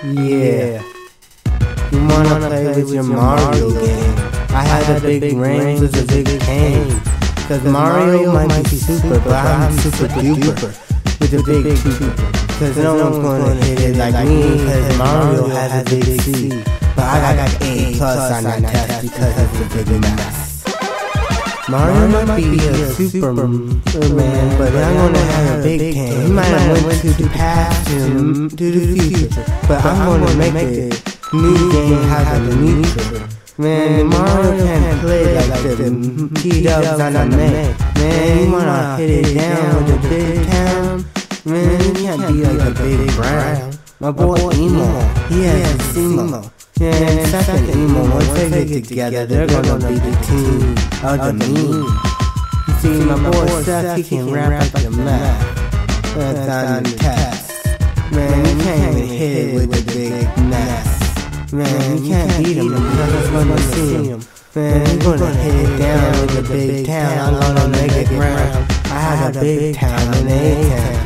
Yeah. You wanna play with your Mario game? I had a big range with a big cane. Cause Mario might be super, but I'm super duper with a big super. Cause no one's gonna hit it like me, cause Mario has a big C. But I got A plus on that test because of the big mass. Mario might be a Superman, but I'm gonna have a big cane. He might have went to the past to the future, but I'm gonna make the new game have a neutral. Man, Mario can't play like the T-dubs on the Mac. Man, you wanna hit it down with the big town? Man, you can't be like a big brown. My boy Emo, he has a CMO. Yeah, and second Emo, once they get together, they're gonna be the team of the meme. You see, my boy Seth, he can rap like a map. That's on the test. Man, you can't even hit it with the big nest. Man, you can't beat him because it's gonna see him. Man, you're gonna hit it down with the big town. I'm gonna make it round. I had a big town in A-town.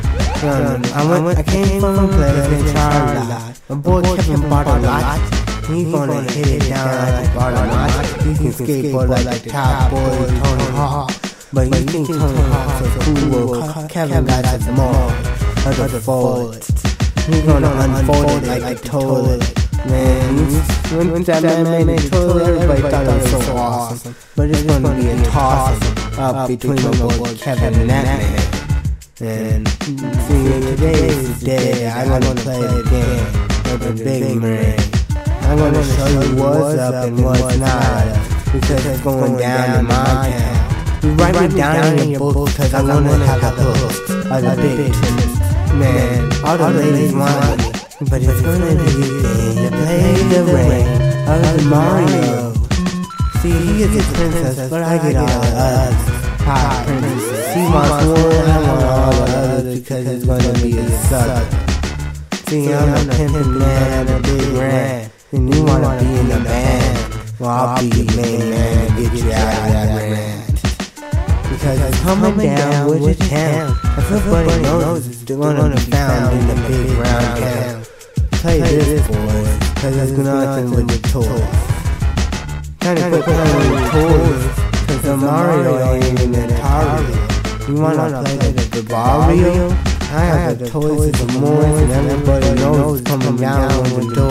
I came from a place in Charlotte. My boy Kevin Bartolot. He's gonna hit it down like Bartolot. He can skateboard like the top boy Tony Hawk. But you think Tony Hawk's a cool, Kevin got some more of the fold. He's gonna unfold it like the toilet. Man, when that man made the toilet, everybody thought it was so awesome. But it's gonna be a toss up between my boy Kevin and that man. And see, today is the day I'm gonna play the game with a big brain. I'm gonna show you what's up and what's not, because it's going down in my town. You write me down in your book, cause I'm gonna have a hook of the big tennis. Man, all the ladies want me, but it's gonna be a thing to play the rain of the Mario. See, he is a princess, but I get all the others. Hot princesses. He wants one, I want all the others, because it's gonna be a sucker. See, I'm a pimpin' man and a big ran, and you wanna be in the band. Well, I'll be your main man and get you out of that rant. Because it's coming down with your town. Everybody knows it's gonna be found in the big round town. Play this, boys, cause there's nothing with the toys. Kinda quit playing with the toys, cause the Mario ain't even an Atari. You wanna play the Barrio? I have the toys of the Moors, and everybody knows it's coming down with the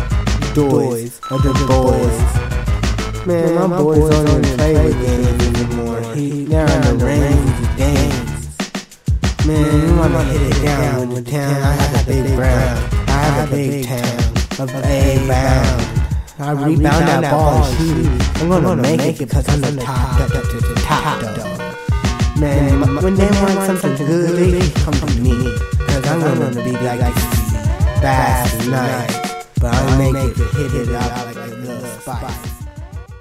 doors of the boys. Man, my boys don't even play with games anymore. They're on the range of games. Man, you wanna hit it down with the town? I have a big ground. I have a big town of A bound. I rebound that ball and shoot it. I'm gonna make it because I'm the top dog. Man, when they want something good, they can come to me, cause I'm gonna be like fast and nice. But I make it hit it out like a little spice.